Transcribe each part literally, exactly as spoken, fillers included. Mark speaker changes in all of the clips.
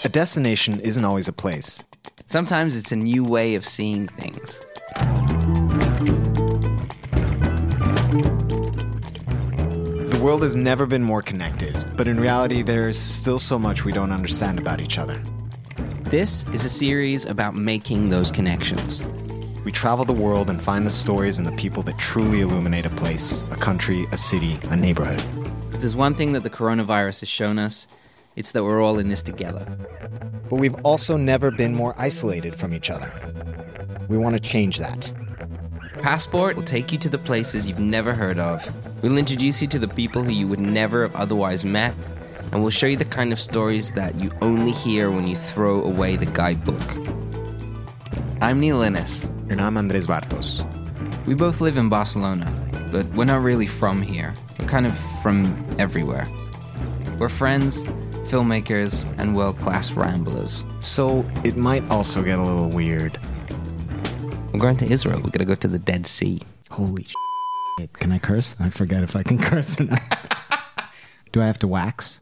Speaker 1: A destination isn't always a place.
Speaker 2: Sometimes it's a new way of seeing things.
Speaker 1: The world has never been more connected, but in reality, there is still so much we don't understand about each other.
Speaker 2: This is a series about making those connections.
Speaker 1: We travel the world and find the stories and the people that truly illuminate a place, a country, a city, a neighborhood.
Speaker 2: If there's one thing that the coronavirus has shown us, it's that we're all in this together.
Speaker 1: But we've also never been more isolated from each other. We want to change that.
Speaker 2: Passport will take you to the places you've never heard of. We'll introduce you to the people who you would never have otherwise met. And we'll show you the kind of stories that you only hear when you throw away the guidebook. I'm Neil Innes.
Speaker 1: And I'm Andres Bartos.
Speaker 2: We both live in Barcelona, but we're not really from here. We're kind of from everywhere. We're friends, filmmakers, and world-class ramblers.
Speaker 1: So it might also get a little weird.
Speaker 2: We're going to Israel. We're going to go to the Dead Sea.
Speaker 1: Holy shit. Can I curse? I forget if I can curse or not. Do I have to wax?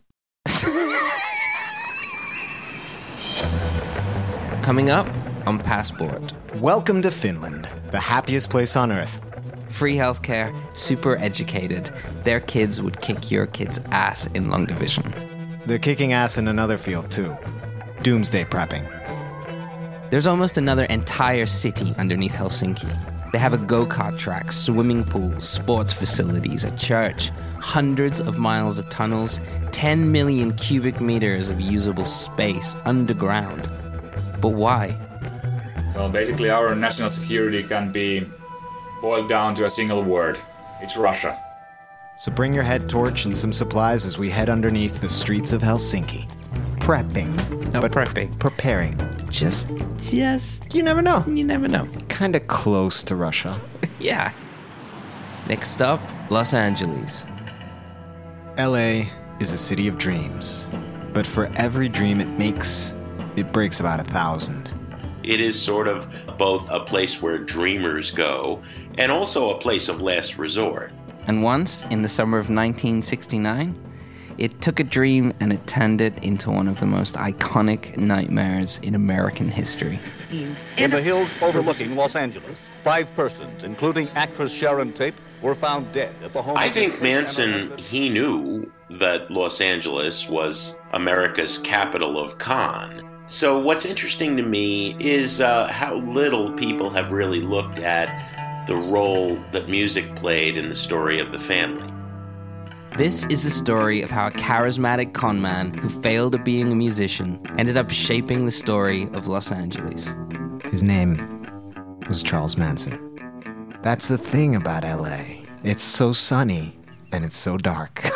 Speaker 2: Coming up on Passport.
Speaker 1: Welcome to Finland, the happiest place on earth.
Speaker 2: Free healthcare, super educated. Their kids would kick your kid's ass in long division.
Speaker 1: They're kicking ass in another field, too. Doomsday prepping.
Speaker 2: There's almost another entire city underneath Helsinki. They have a go-kart track, swimming pools, sports facilities, a church, hundreds of miles of tunnels, ten million cubic meters of usable space underground. But why?
Speaker 3: Well, basically our national security can be boiled down to a single word. It's Russia.
Speaker 1: So bring your head torch and some supplies as we head underneath the streets of Helsinki. Prepping.
Speaker 2: No,
Speaker 1: but
Speaker 2: prepping.
Speaker 1: Preparing.
Speaker 2: Just, just...
Speaker 1: You never know.
Speaker 2: You never know.
Speaker 1: Kind of close to Russia.
Speaker 2: Yeah. Next up, Los Angeles.
Speaker 1: L A is a city of dreams. But for every dream it makes, it breaks about a thousand.
Speaker 4: It is sort of both a place where dreamers go and also a place of last resort.
Speaker 2: And once, in the summer of nineteen sixty-nine, it took a dream and it turned it into one of the most iconic nightmares in American history.
Speaker 5: In the hills overlooking Los Angeles, five persons, including actress Sharon Tate, were found dead at the home.
Speaker 4: I think Manson, he knew that Los Angeles was America's capital of con. So what's interesting to me is uh, how little people have really looked at the role that music played in the story of the family.
Speaker 2: This is the story of how a charismatic con man who failed at being a musician ended up shaping the story of Los Angeles.
Speaker 1: His name was Charles Manson. That's the thing about L A. It's so sunny and it's so dark.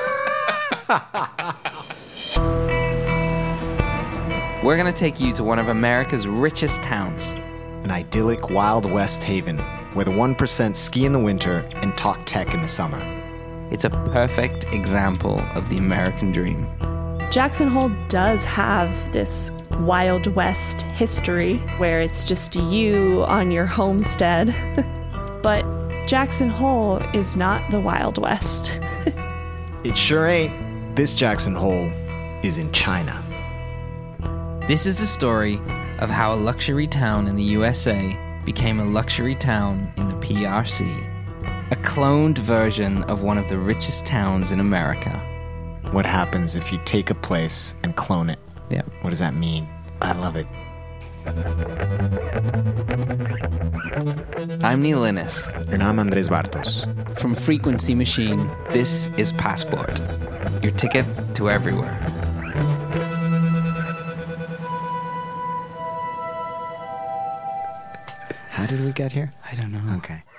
Speaker 2: We're going to take you to one of America's richest towns.
Speaker 1: An idyllic Wild West haven where the one percent ski in the winter and talk tech in the summer.
Speaker 2: It's a perfect example of the American dream.
Speaker 6: Jackson Hole does have this Wild West history where it's just you on your homestead. But Jackson Hole is not the Wild West.
Speaker 1: It sure ain't. This Jackson Hole is in China.
Speaker 2: This is the story of how a luxury town in the U S A became a luxury town in the P R C. A cloned version of one of the richest towns in America.
Speaker 1: What happens if you take a place and clone it?
Speaker 2: Yeah.
Speaker 1: What does that mean? I love it.
Speaker 2: I'm Neil Innes.
Speaker 1: And I'm Andres Bartos.
Speaker 2: From Frequency Machine, this is Passport. Your ticket to everywhere.
Speaker 1: How did we get here?
Speaker 2: I don't know.
Speaker 1: Okay.